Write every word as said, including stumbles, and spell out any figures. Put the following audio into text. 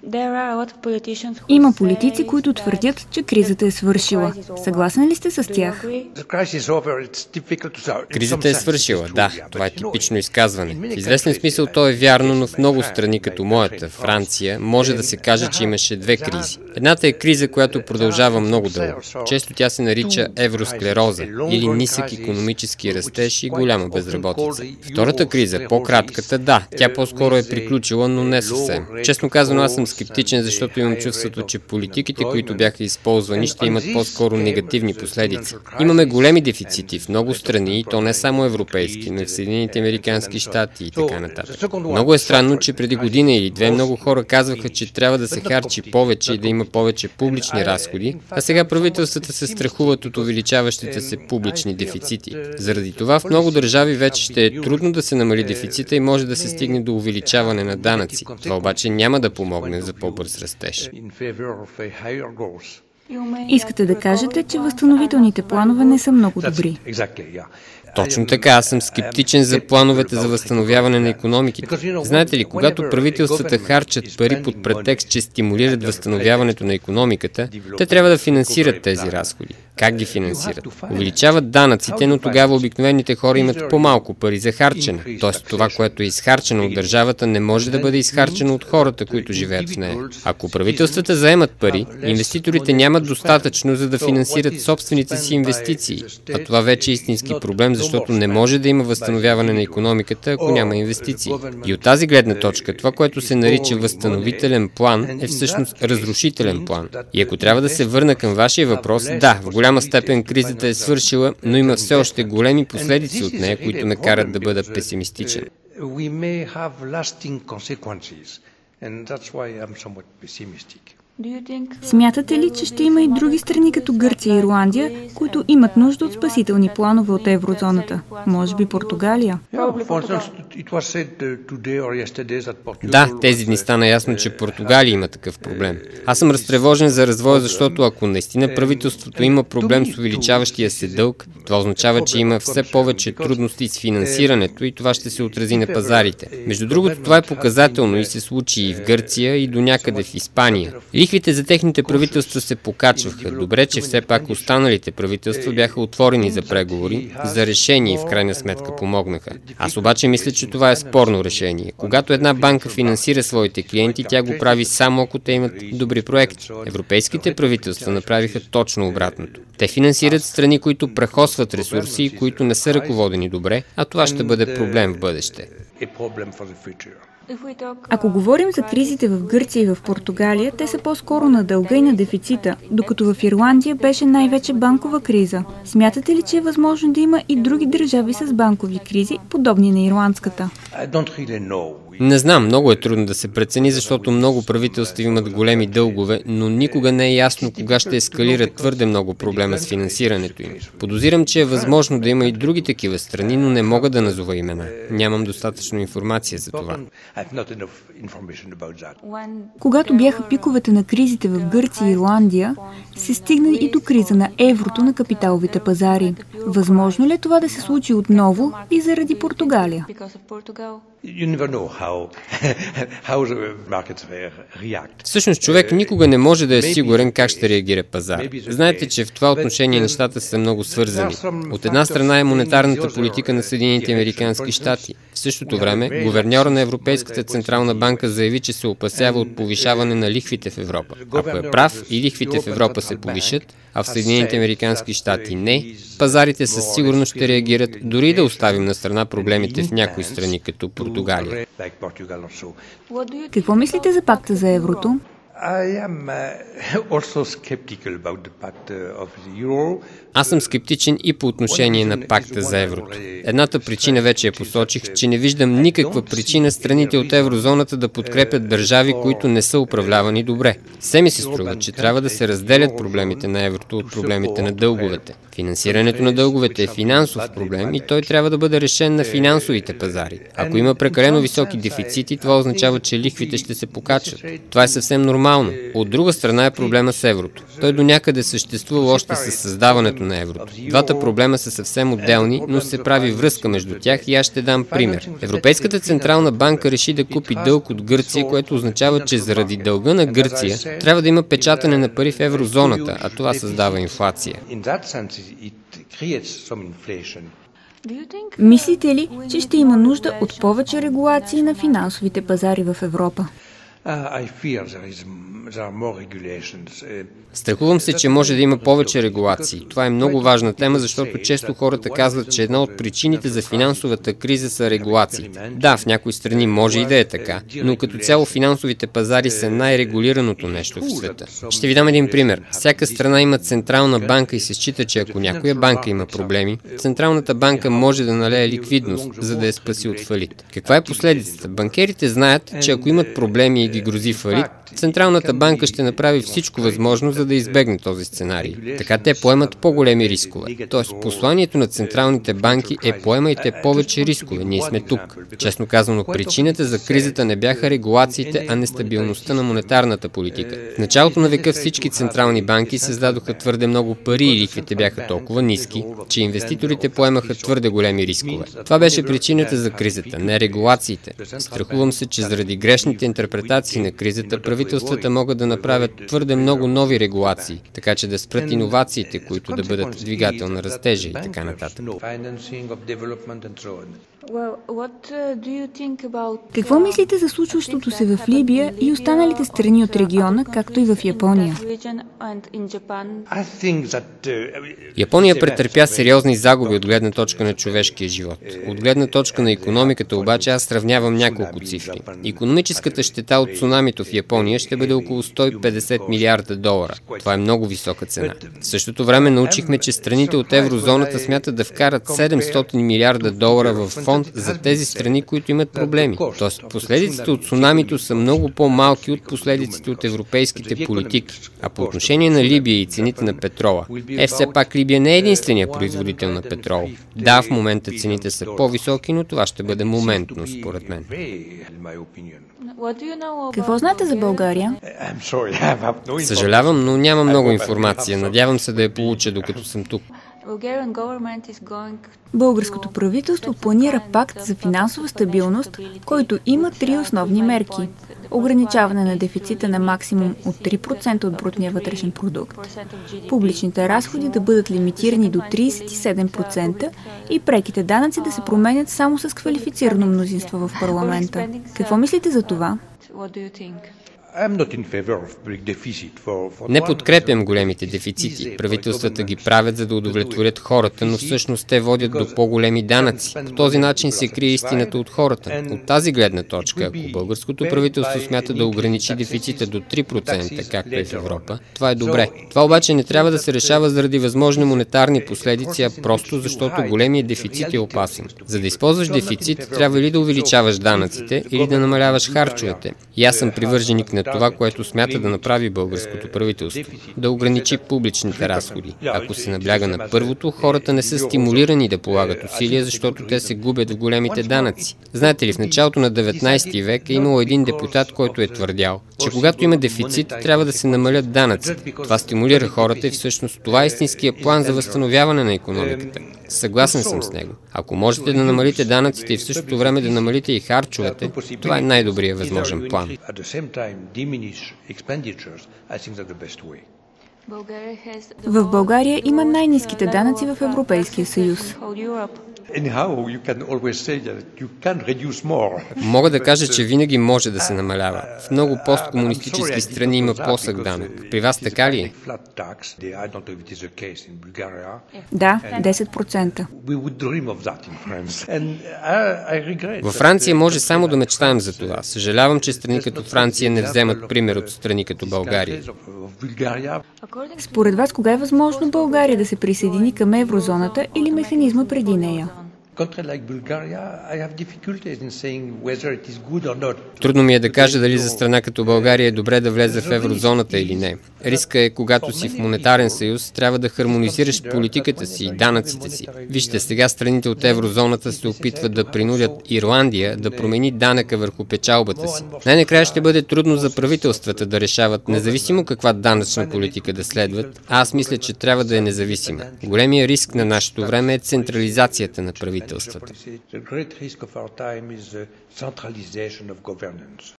Има политици, които твърдят, че кризата е свършила. Съгласен ли сте с тях? Кризата е свършила, да. Това е типично изказване. В известен смисъл то е вярно, но в много страни, като моята, Франция, може да се каже, че имаше две кризи. Едната е криза, която продължава много дълго. Често тя се нарича евросклероза или нисък икономически растеж и голяма безработица. Втората криза, по-кратката, да, тя по-скоро е приключила, но не съвсем. Честно казано, аз съм скептичен, защото имам чувството, че политиките, които бяха използвани, ще имат по-скоро негативни последици. Имаме големи дефицити в много страни, и то не само европейски, но и в Съединените американски щати и така нататък. Много е странно, че преди година или две много хора казваха, че трябва да се харчи повече и да има повече публични разходи, а сега правителствата се страхуват от увеличаващите се публични дефицити. Заради това в много държави вече ще е трудно да се намали дефицита и може да се стигне до увеличаване на данъци. Това обаче няма да помогне за по-бърз растеж. Искате да кажете, че възстановителните планове не са много добри. Точно така, аз съм скептичен за плановете за възстановяване на икономиките. Знаете ли, когато правителствата харчат пари под претекст, че стимулират възстановяването на икономиката, те трябва да финансират тези разходи. Как ги финансират? Увеличават данъците, но тогава обикновените хора имат по-малко пари за харчене. Тоест това, което е изхарчено от държавата, не може да бъде изхарчено от хората, които живеят в нея. Ако правителствата заемат пари, инвеститорите нямат достатъчно, за да финансират собствените си инвестиции. А това вече е истински проблем, защото не може да има възстановяване на икономиката, ако няма инвестиции. И от тази гледна точка, това, което се нарича възстановителен план, е всъщност разрушителен план. И ако трябва да се върна към вашия въпрос, да, в голяма степен кризата е свършила, но има все още големи последици от нея, които ме карат да бъда песимистичен. Смятате ли, че ще има и други страни като Гърция и Ирландия, които имат нужда от спасителни планове от еврозоната? Може би Португалия? Да, тези дни стана ясно, че Португалия има такъв проблем. Аз съм разтревожен за развоя, защото ако наистина правителството има проблем с увеличаващия се дълг, това означава, че има все повече трудности с финансирането и това ще се отрази на пазарите. Между другото, това е показателно и се случи и в Гърция, и до някъде в Испания. Лихвите за техните правителства се покачваха. Добре, че все пак останалите правителства бяха отворени за преговори, за решение и в крайна сметка помогнаха. Аз обаче мисля, че това е спорно решение. Когато една банка финансира своите клиенти, тя го прави само ако те имат добри проекти. Европейските правителства направиха точно обратното. Те финансират страни, които прахосват ресурси и които не са ръководени добре, а това ще бъде проблем в бъдеще. Ако говорим за кризите в Гърция и в Португалия, те са по-скоро на дълга и на дефицита, докато в Ирландия беше най-вече банкова криза. Смятате ли, че е възможно да има и други държави с банкови кризи, подобни на ирландската? Не знам, много е трудно да се прецени, защото много правителства имат големи дългове, но никога не е ясно кога ще ескалират твърде много проблема с финансирането им. Подозирам, че е възможно да има и други такива страни, но не мога да назова имена. Нямам достатъчно информация за това. Когато бяха пиковете на кризите в Гърция и Ирландия, се стигна и до криза на еврото на капиталовите пазари. Възможно ли е това да се случи отново и заради Португалия? Всъщност човек никога не може да е сигурен как ще реагира пазар. Знаете, че в това отношение нещата са много свързани. От една страна е монетарната политика на Съединените американски щати. В същото време, гуверньора на Европейската централна банка заяви, че се опасява от повишаване на лихвите в Европа. Ако е прав и лихвите в Европа се повишат, а в Съединените американски щати не, пазарите със сигурност ще реагират, дори да оставим на страна проблемите в някои страни, като Португалия. Какво мислите за пакта за еврото? Аз съм скептичен и по отношение на пакта за еврото. Едната причина вече я посочих, че не виждам никаква причина страните от еврозоната да подкрепят държави, които не са управлявани добре. Все ми се струва, че трябва да се разделят проблемите на еврото от проблемите на дълговете. Финансирането на дълговете е финансов проблем и той трябва да бъде решен на финансовите пазари. Ако има прекалено високи дефицити, това означава, че лихвите ще се покачват. Това е съвсем нормално. нормално. От друга страна е проблема с еврото. Той до някъде съществува още със създаването на еврото. Двата проблема са съвсем отделни, но се прави връзка между тях и аз ще дам пример. Европейската централна банка реши да купи дълг от Гърция, което означава, че заради дълга на Гърция трябва да има печатане на пари в еврозоната, а това създава инфлация. Мислите ли, че ще има нужда от повече регулации на финансовите пазари в Европа? Страхувам се, че може да има повече регулации. Това е много важна тема, защото често хората казват, че една от причините за финансовата криза са регулациите. Да, в някои страни може и да е така, но като цяло финансовите пазари са най-регулираното нещо в света. Ще ви дам един пример. Всяка страна има централна банка и се счита, че ако някоя банка има проблеми, централната банка може да налее ликвидност, за да я спаси от фалит. Каква е последицата? Банкерите знаят, че ако имат проблеми и ги грози фалит, Централната банка ще направи всичко възможно, за да избегне този сценарий. Така те поемат по-големи рискове. Тоест, посланието на централните банки е: поемайте повече рискове, ние сме тук. Честно казано, причината за кризата не бяха регулациите, а нестабилността на монетарната политика. В началото на века всички централни банки създадоха твърде много пари и лихвите бяха толкова ниски, че инвеститорите поемаха твърде големи рискове. Това беше причината за кризата, не регулациите. Страхувам се, че заради грешните интерпретации на кризата, правителствата могат да направят твърде много нови регулации, така че да спрат иновациите, които да бъдат двигател на растежа и така нататък. Какво мислите за случващото се в Либия и останалите страни от региона, както и в Япония? Япония претърпя сериозни загуби от гледна точка на човешкия живот. От гледна точка на икономиката обаче аз сравнявам няколко цифри. Икономическата щета от цунамито в Япония ще бъде около сто и петдесет милиарда долара. Това е много висока цена. В същото време научихме, че страните от еврозоната смятат да вкарат седемстотин милиарда долара в фонд за тези страни, които имат проблеми. Тоест, последиците от цунамито са много по-малки от последиците от европейските политики. А по отношение на Либия и цените на петрола, е все пак Либия не е единствения производител на петрол. Да, в момента цените са по-високи, но това ще бъде моментно, според мен. Какво знаете за България? Съжалявам, но няма много информация. Надявам се да я получа, докато съм тук. Българското правителство планира пакт за финансова стабилност, който има три основни мерки. Ограничаване на дефицита на максимум от три процента от брутния вътрешен продукт, публичните разходи да бъдат лимитирани до тридесет и седем процента и преките данъци да се променят само с квалифицирано мнозинство в парламента. Какво мислите за това? Не подкрепям големите дефицити. Правителствата ги правят, за да удовлетворят хората, но всъщност те водят до по-големи данъци. По този начин се крие истината от хората. От тази гледна точка, ако българското правителство смята да ограничи дефицита до три процента, както е в Европа, това е добре. Това обаче не трябва да се решава заради възможни монетарни последици, а просто защото големият дефицит е опасен. За да използваш дефицит, трябва или да увеличаваш данъците, или да намаляваш харчовете. И аз съм привърженик на това, което смята да направи българското правителство. Да ограничи публичните разходи. Ако се набляга на първото, хората не са стимулирани да полагат усилия, защото те се губят в големите данъци. Знаете ли, в началото на деветнайсети век е имало един депутат, който е твърдял, че когато има дефицит, трябва да се намалят данъците. Това стимулира хората и всъщност това е истинския план за възстановяване на икономиката. Съгласен съм с него. Ако можете да намалите данъците и в същото време да намалите и харчовете, това е най-добрият възможен план. В България има най-ниските данъци в Европейския съюз. Мога да кажа, че винаги може да се намалява. В много посткомунистически страни има плосък данък. При вас така ли е? Да, десет процента. Във Франция може само да мечтаем за това. Съжалявам, че страни като Франция не вземат пример от страни като България. Според вас, кога е възможно България да се присъедини към еврозоната или механизма преди нея? Трудно ми е да кажа дали за страна като България е добре да влезе в еврозоната или не. Риска е, когато си в монетарен съюз, трябва да хармонизираш политиката си и данъците си. Вижте, сега страните от еврозоната се опитват да принудят Ирландия да промени данъка върху печалбата си. Най-накрая ще бъде трудно за правителствата да решават, независимо каква данъчна политика да следват, а аз мисля, че трябва да е независима. Големия риск на нашето време е централизацията на правителствата.